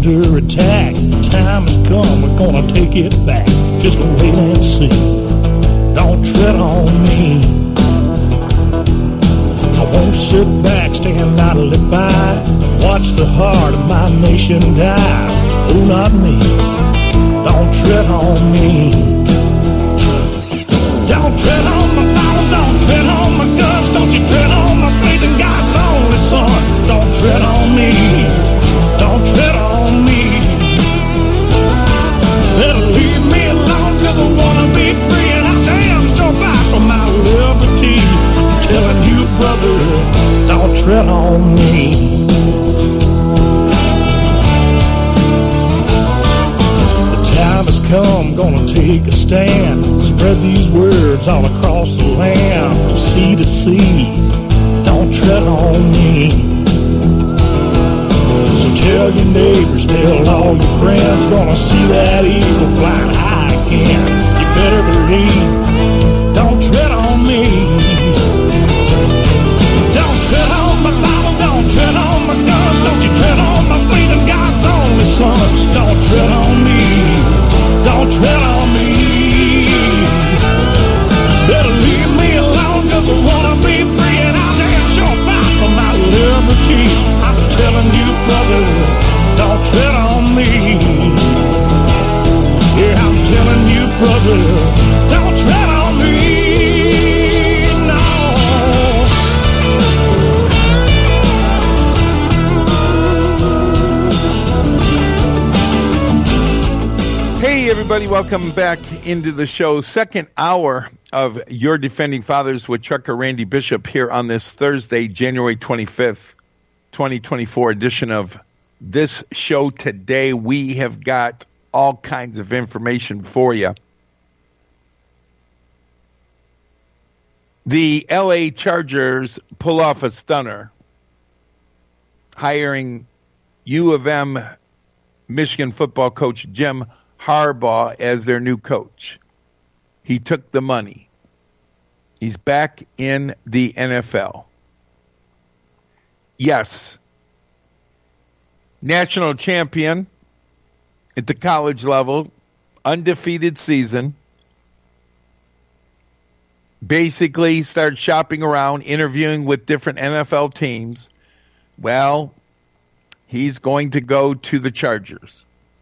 under attack. Time has come, we're gonna take it back. Just wait and see. Don't tread on me. I won't sit back, stand idly by, watch the heart of my nation die. Oh, not me. Don't tread on me. Don't tread on my Bible, don't tread on my guts. Don't you tread on my faith in God's only Son. Don't tread on me. Don't tread on me. Better leave me alone, cause I wanna be free, and I damn sure fight for my liberty. I'm telling you, brother, don't tread on me. The time has come, gonna take a stand. Spread these words all across the land, from sea to sea. Don't tread on me. So tell your neighbors, tell all your friends, gonna see that eagle flying high again. You better believe, don't tread on me. Don't tread on my Bible, don't tread on my guns. Don't you tread on my faith in God's only Son. Don't tread on me, don't tread on me. Better leave me alone, cause I wanna be free, and I'll damn sure fight for my liberty. I'm telling you, brother, don't tread on me. Yeah, I'm telling you, brother, don't tread on me. No. Hey, everybody, welcome back into the show. Second hour of Your Defending Fathers with Trucker Randy Bishop here on this Thursday, January 25th, 2024 edition of this show. Today, we have got all kinds of information for you. The LA Chargers pull off a stunner, hiring U of M Michigan football coach Jim Harbaugh as their new coach. He took the money. He's back in the NFL. Yes. National champion at the college level, undefeated season. Basically started shopping around, interviewing with different NFL teams. Well, he's going to go to the Chargers.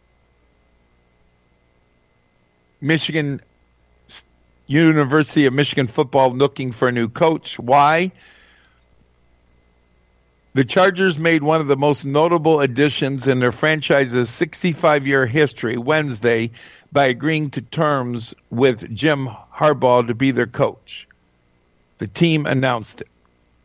University of Michigan football looking for a new coach. Why? The Chargers made one of the most notable additions in their franchise's 65-year history Wednesday by agreeing to terms with Jim Harbaugh to be their coach. The team announced it.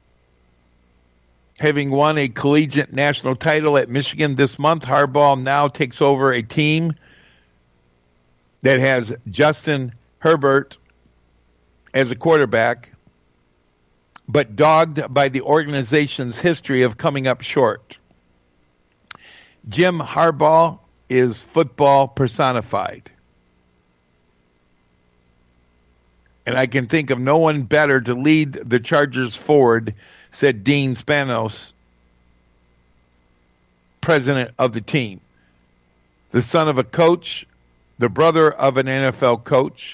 Having won a collegiate national title at Michigan this month, Harbaugh now takes over a team that has Justin Herbert as a quarterback, but dogged by the organization's history of coming up short. Jim Harbaugh is football personified. And I can think of no one better to lead the Chargers forward, said Dean Spanos, president of the team. The son of a coach, the brother of an NFL coach,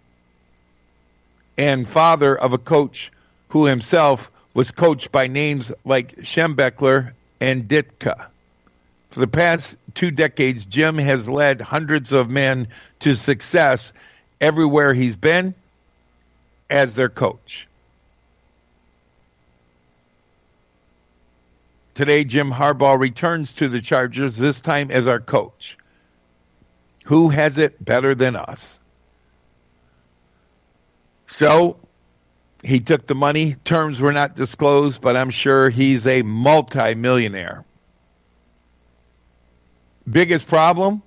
and father of a coach who himself was coached by names like Schembechler and Ditka. For the past 2 decades, Jim has led hundreds of men to success everywhere he's been as their coach. Today, Jim Harbaugh returns to the Chargers, this time as our coach. Who has it better than us? So, he took the money. Terms were not disclosed, but I'm sure he's a multi-millionaire. Biggest problem?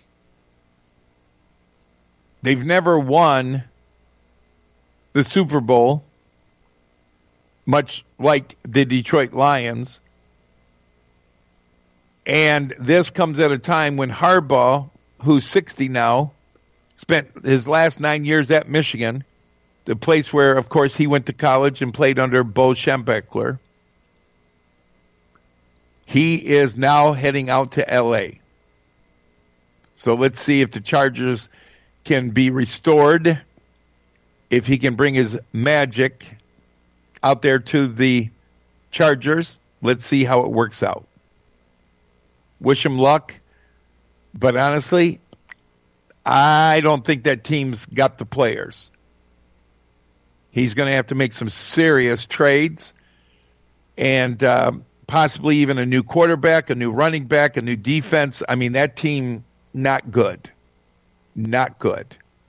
They've never won the Super Bowl, much like the Detroit Lions. And this comes at a time when Harbaugh, who's 60 now, spent his last 9 years at Michigan, the place where, of course, he went to college and played under Bo Schembechler. He is now heading out to L.A. So let's see if the Chargers can be restored, if he can bring his magic out there to the Chargers. Let's see how it works out. Wish him luck. But honestly, I don't think that team's got the players. He's going to have to make some serious trades and possibly even a new quarterback, a new running back, a new defense. I mean, that team, not good. Not good.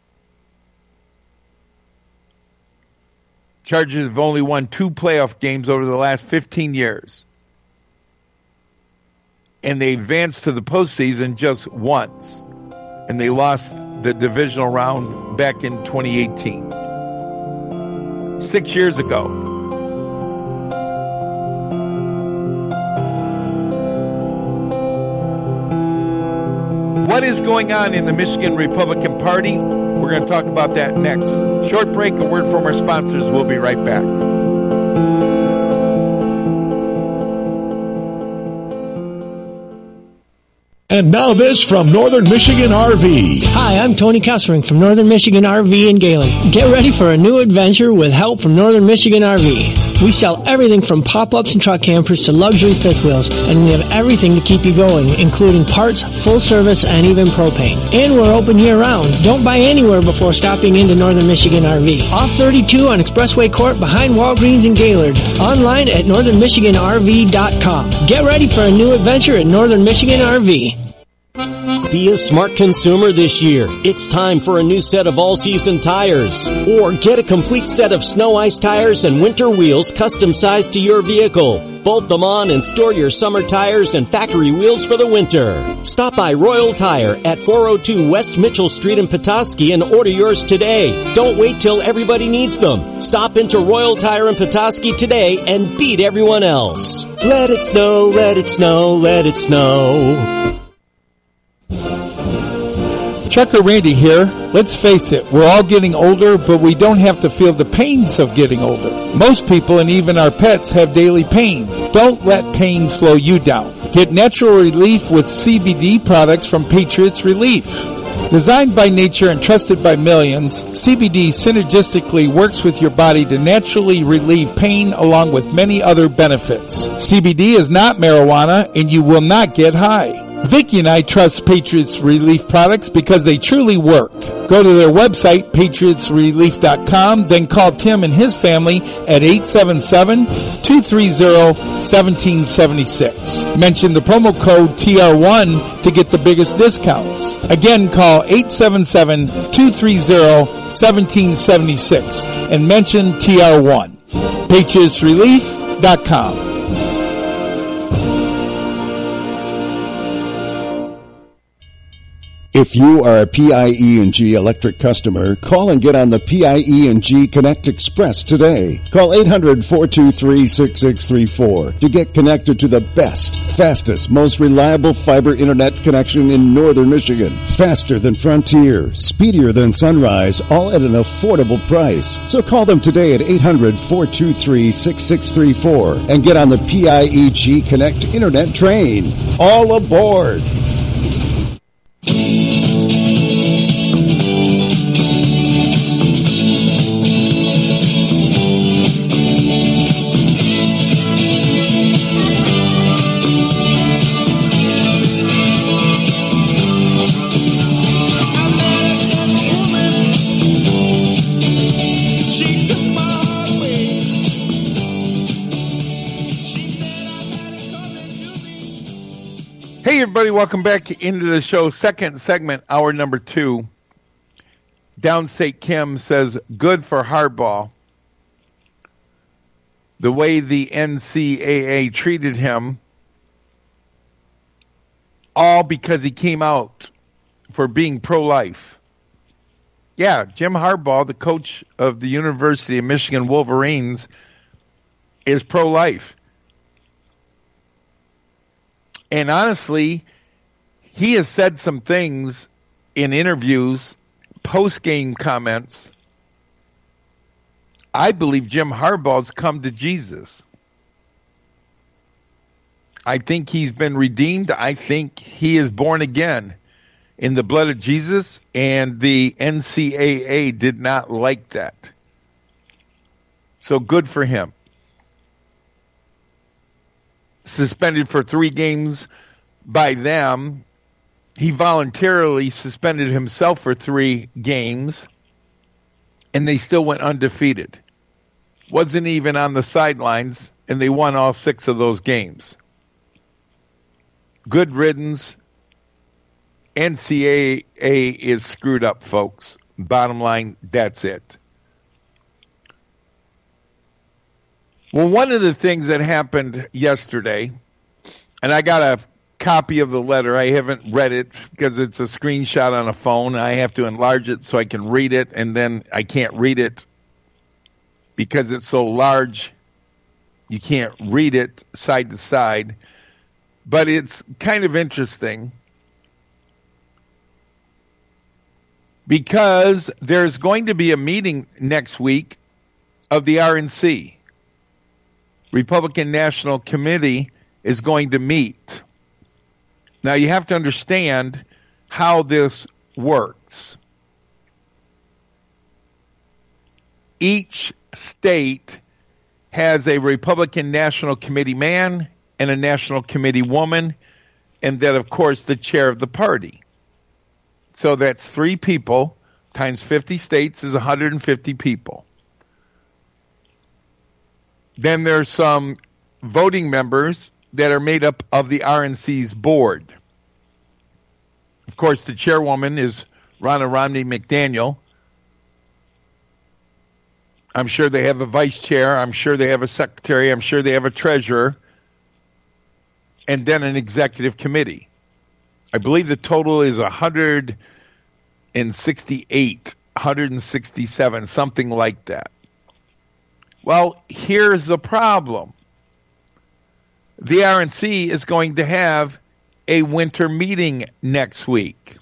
Chargers have only won 2 playoff games over the last 15 years. And they advanced to the postseason just once. And they lost the divisional round back in 2018. 6 years ago. What is going on in the Michigan Republican Party? We're going to talk about that next. Short break, a word from our sponsors. We'll be right back. And now this from Northern Michigan RV. Hi, I'm Tony Kessering from Northern Michigan RV in Galen. Get ready for a new adventure with help from Northern Michigan RV. We sell everything from pop-ups and truck campers to luxury fifth wheels, and we have everything to keep you going, including parts, full service, and even propane. And we're open year-round. Don't buy anywhere before stopping into Northern Michigan RV. Off 32 on Expressway Court behind Walgreens in Gaylord. Online at northernmichiganrv.com. Get ready for a new adventure at Northern Michigan RV. Be a smart consumer this year. It's time for a new set of all-season tires. Or get a complete set of snow ice tires and winter wheels custom-sized to your vehicle. Bolt them on and store your summer tires and factory wheels for the winter. Stop by Royal Tire at 402 West Mitchell Street in Petoskey and order yours today. Don't wait till everybody needs them. Stop into Royal Tire in Petoskey today and beat everyone else. Let it snow, let it snow, let it snow. Trucker Randy here. Let's face it, we're all getting older, but we don't have to feel the pains of getting older. Most people and even our pets have daily pain. Don't let pain slow you down. Get natural relief with CBD products from Patriots Relief. Designed by nature and trusted by millions, CBD synergistically works with your body to naturally relieve pain along with many other benefits. CBD is not marijuana and you will not get high. Vicki and I trust Patriots Relief products because they truly work. Go to their website, patriotsrelief.com, then call Tim and his family at 877-230-1776. Mention the promo code TR1 to get the biggest discounts. Again, call 877-230-1776 and mention TR1. patriotsrelief.com. If you are a PIE&G electric customer, call and get on the PIE&G Connect Express today. Call 800-423-6634 to get connected to the best, fastest, most reliable fiber internet connection in northern Michigan. Faster than Frontier, speedier than Sunrise, all at an affordable price. So call them today at 800-423-6634 and get on the PIE&G Connect internet train. All aboard! Hey, everybody, welcome back into the show. Second segment, hour number 2. Downstate Kim says, good for Harbaugh. The way the NCAA treated him, all because he came out for being pro-life. Yeah, Jim Harbaugh, the coach of the University of Michigan Wolverines, is pro-life. And honestly, he has said some things in interviews, post-game comments. I believe Jim Harbaugh's come to Jesus. I think he's been redeemed. I think he is born again. in the blood of Jesus, and the NCAA did not like that. So good for him. Suspended for 3 games by them. He voluntarily suspended himself for 3 games, and they still went undefeated. Wasn't even on the sidelines, and they won all 6 of those games. Good riddance. NCAA is screwed up, folks. Bottom line, that's it. Well, one of the things that happened yesterday, and I got a copy of the letter. I haven't read it because it's a screenshot on a phone. I have to enlarge it so I can read it, and then I can't read it because it's so large. You can't read it side to side. But it's kind of interesting because there's going to be a meeting next week of the RNC. Republican National Committee is going to meet. Now, you have to understand how this works. Each state has a Republican National Committee man and a National Committee woman, and then, of course, the chair of the party. So that's 3 people times 50 states is 150 people. Then there's some voting members that are made up of the RNC's board. Of course, the chairwoman is Ronna Romney McDaniel. I'm sure they have a vice chair. I'm sure they have a secretary. I'm sure they have a treasurer. And then an executive committee. I believe the total is 168, 167, something like that. Well, here's the problem. The RNC is going to have a winter meeting next week.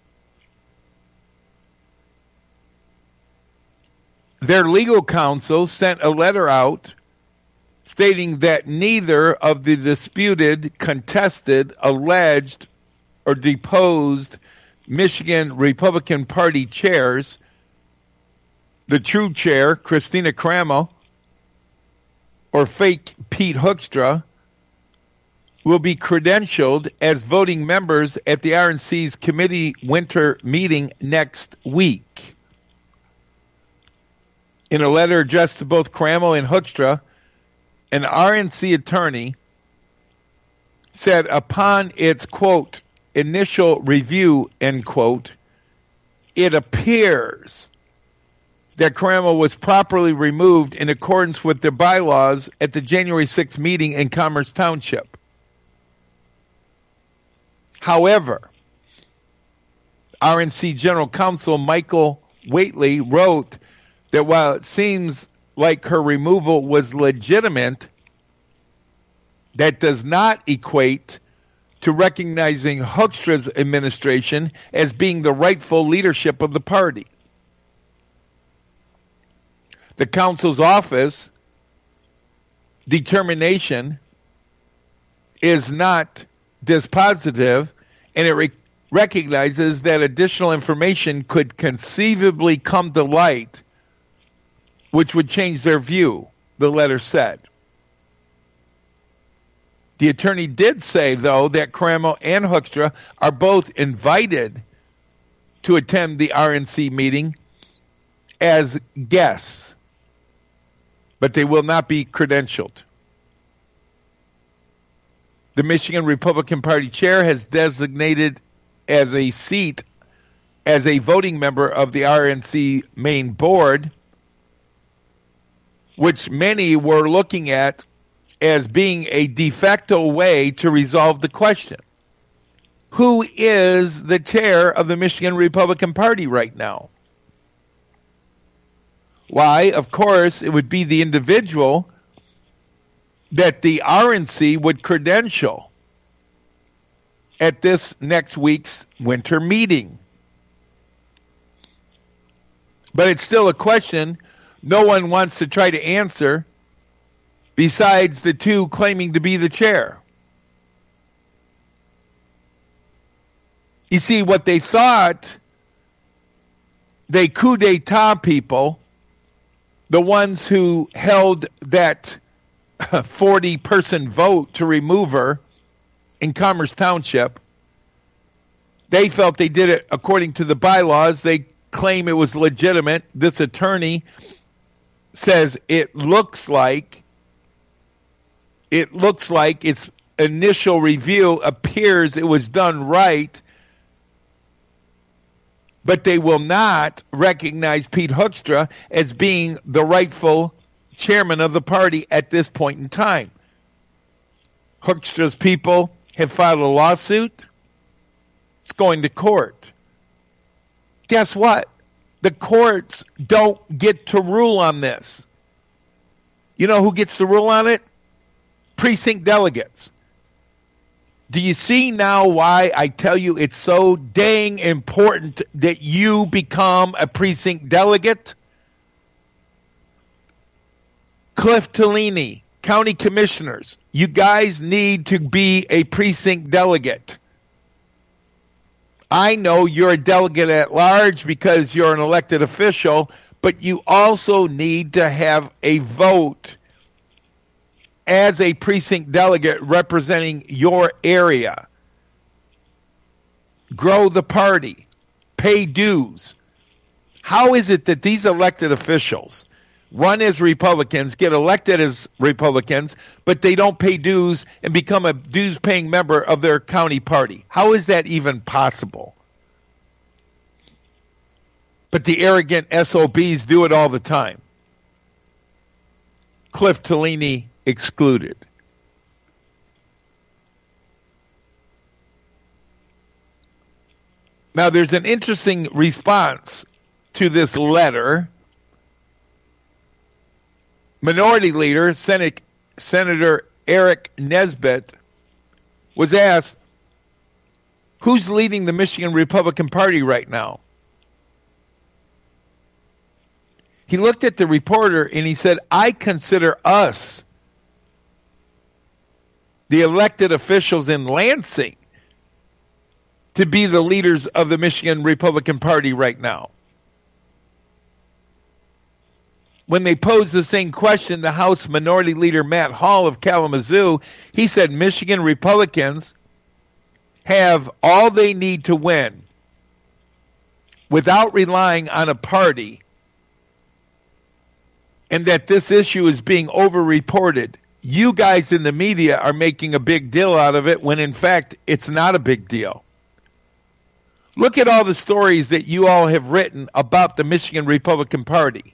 Their legal counsel sent a letter out stating that neither of the disputed, contested, alleged, or deposed Michigan Republican Party chairs, the true chair, Christina Crammel, or fake Pete Hoekstra, will be credentialed as voting members at the RNC's committee winter meeting next week. In a letter addressed to both Crammel and Hoekstra, an RNC attorney said upon its, quote, initial review, end quote, it appears that Crammel was properly removed in accordance with their bylaws at the January 6th meeting in Commerce Township. However, RNC General Counsel Michael Whately wrote that while it seems like her removal was legitimate, that does not equate to recognizing Hoekstra's administration as being the rightful leadership of the party. The counsel's office determination is not dispositive, and it recognizes that additional information could conceivably come to light which would change their view, the letter said. The attorney did say, though, that Crammel and Hoekstra are both invited to attend the RNC meeting as guests, but they will not be credentialed. The Michigan Republican Party chair has designated as a seat as a voting member of the RNC main board, which many were looking at as being a de facto way to resolve the question. Who is the chair of the Michigan Republican Party right now? Why, of course, it would be the individual that the RNC would credential at this next week's winter meeting. But it's still a question no one wants to try to answer besides the two claiming to be the chair. You see, what they thought, they coup d'etat people, the ones who held that 40-person vote to remove her in Commerce Township, they felt they did it according to the bylaws. They claim it was legitimate. This attorney says it looks like its initial review appears it was done right, but they will not recognize Pete Hoekstra as being the rightful chairman of the party at this point in time. Hoekstra's people have filed a lawsuit. It's going to court. Guess what? The courts don't get to rule on this. You know who gets to rule on it? Precinct delegates. Do you see now why I tell you it's so dang important that you become a precinct delegate? Cliff Tellini, county commissioners, you guys need to be a precinct delegate. I know you're a delegate at large because you're an elected official, but you also need to have a vote as a precinct delegate representing your area. Grow the party. Pay dues. How is it that these elected officials run as Republicans, get elected as Republicans, but they don't pay dues and become a dues-paying member of their county party? How is that even possible? But the arrogant SOBs do it all the time. Cliff Tellini excluded. Now, there's an interesting response to this letter. Minority Leader, Senator Eric Nesbitt, was asked, who's leading the Michigan Republican Party right now? He looked at the reporter and he said, I consider us, the elected officials in Lansing, to be the leaders of the Michigan Republican Party right now. When they posed the same question to House Minority Leader Matt Hall of Kalamazoo, he said Michigan Republicans have all they need to win without relying on a party, and that this issue is being over-reported. You guys in the media are making a big deal out of it when, in fact, it's not a big deal. Look at all the stories that you all have written about the Michigan Republican Party.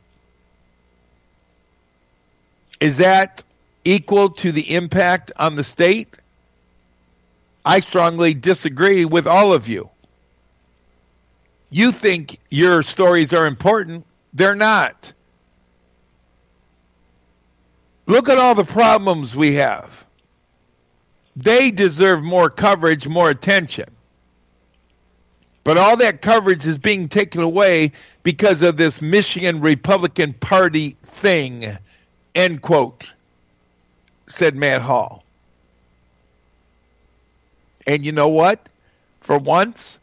Is that equal to the impact on the state? I strongly disagree with all of you. You think your stories are important. They're not. Look at all the problems we have. They deserve more coverage, more attention. But all that coverage is being taken away because of this Michigan Republican Party thing, end quote, said Matt Hall. And you know what? For once,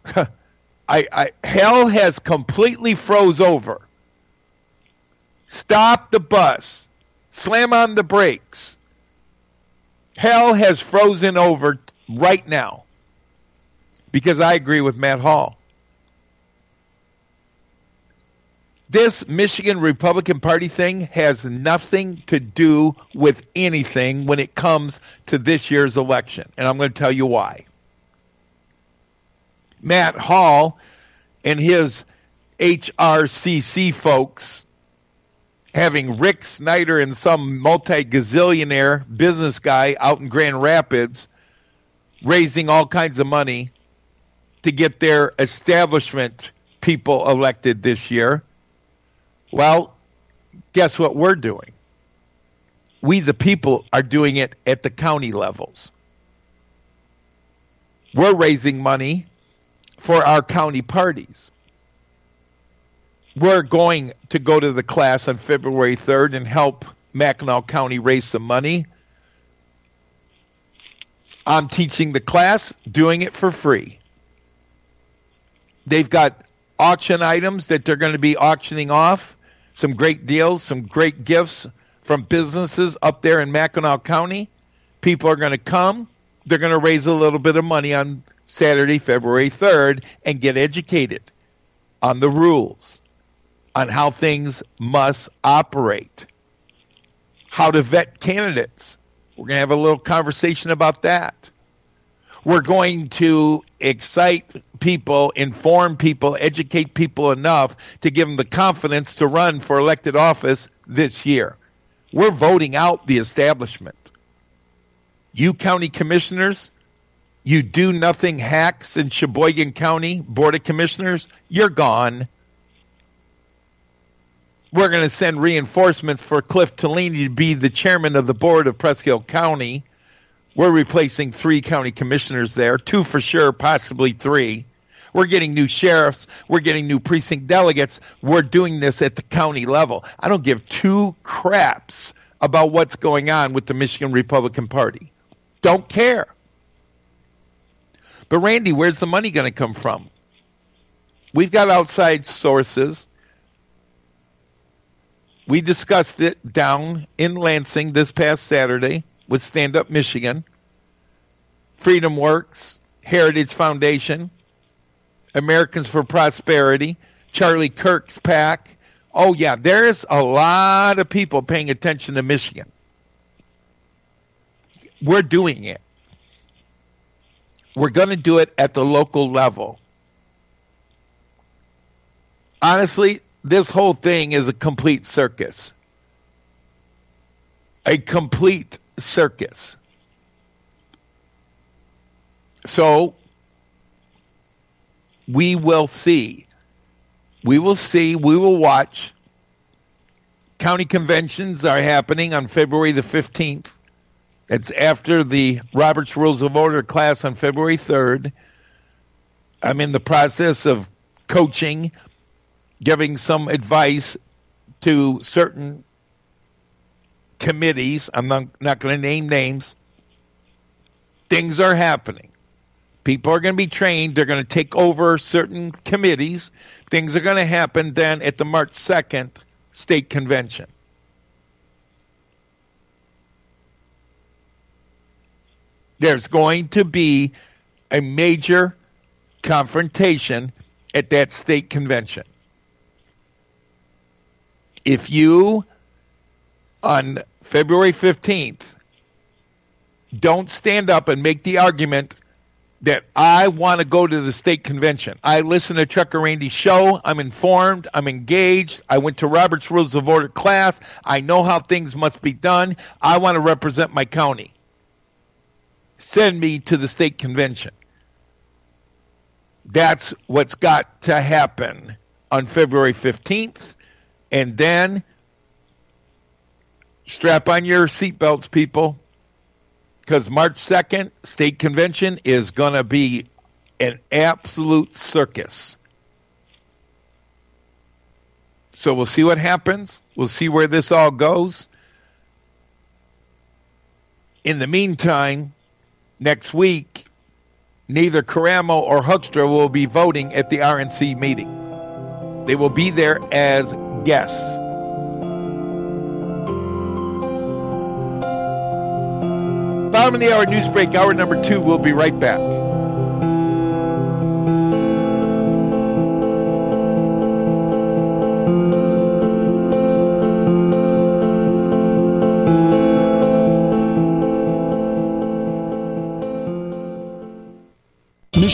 hell has completely froze over. Stop the bus. Slam on the brakes. Hell has frozen over right now. Because I agree with Matt Hall. This Michigan Republican Party thing has nothing to do with anything when it comes to this year's election. And I'm going to tell you why. Matt Hall and his HRCC folks, having Rick Snyder and some multi-gazillionaire business guy out in Grand Rapids raising all kinds of money to get their establishment people elected this year. Well, guess what we're doing? We, the people, are doing it at the county levels. We're raising money for our county parties. We're going to go to the class on February 3rd and help Mackinac County raise some money. I'm teaching the class, doing it for free. They've got auction items that they're going to be auctioning off, some great deals, some great gifts from businesses up there in Mackinac County. People are going to come. They're going to raise a little bit of money on Saturday, February 3rd, and get educated on the rules, on how things must operate, how to vet candidates. We're going to have a little conversation about that. We're going to excite people, inform people, educate people enough to give them the confidence to run for elected office this year. We're voting out the establishment. You county commissioners, you do-nothing hacks in Sheboygan County Board of Commissioners, you're gone. We're going to send reinforcements for Cliff Tellini to be the chairman of the board of Presque Isle County. We're replacing 3 county commissioners there, 2 for sure, possibly 3. We're getting new sheriffs. We're getting new precinct delegates. We're doing this at the county level. I don't give 2 craps about what's going on with the Michigan Republican Party. Don't care. But Randy, where's the money going to come from? We've got outside sources. We discussed it down in Lansing this past Saturday with Stand Up Michigan, Freedom Works, Heritage Foundation, Americans for Prosperity, Charlie Kirk's PAC. Oh, yeah, there's a lot of people paying attention to Michigan. We're doing it. We're going to do it at the local level. Honestly, this whole thing is a complete circus. A complete circus. So, we will see. We will see. We will watch. County conventions are happening on February the 15th. It's after the Robert's Rules of Order class on February 3rd. I'm in the process of coaching, giving some advice to certain committees. I'm not going to name names. Things are happening. People are going to be trained. They're going to take over certain committees. Things are going to happen then at the March 2nd state convention. There's going to be a major confrontation at that state convention. If you, on February 15th, don't stand up and make the argument that I want to go to the state convention. I listen to Trucker Randy's show. I'm informed. I'm engaged. I went to Robert's Rules of Order class. I know how things must be done. I want to represent my county. Send me to the state convention. That's what's got to happen on February 15th. And then strap on your seatbelts, people, because March 2nd, state convention is going to be an absolute circus. So we'll see what happens. We'll see where this all goes. In the meantime, next week, neither Caramo or Hoekstra will be voting at the RNC meeting. They will be there as guests. Bottom of the hour news break, hour number 2. We'll be right back.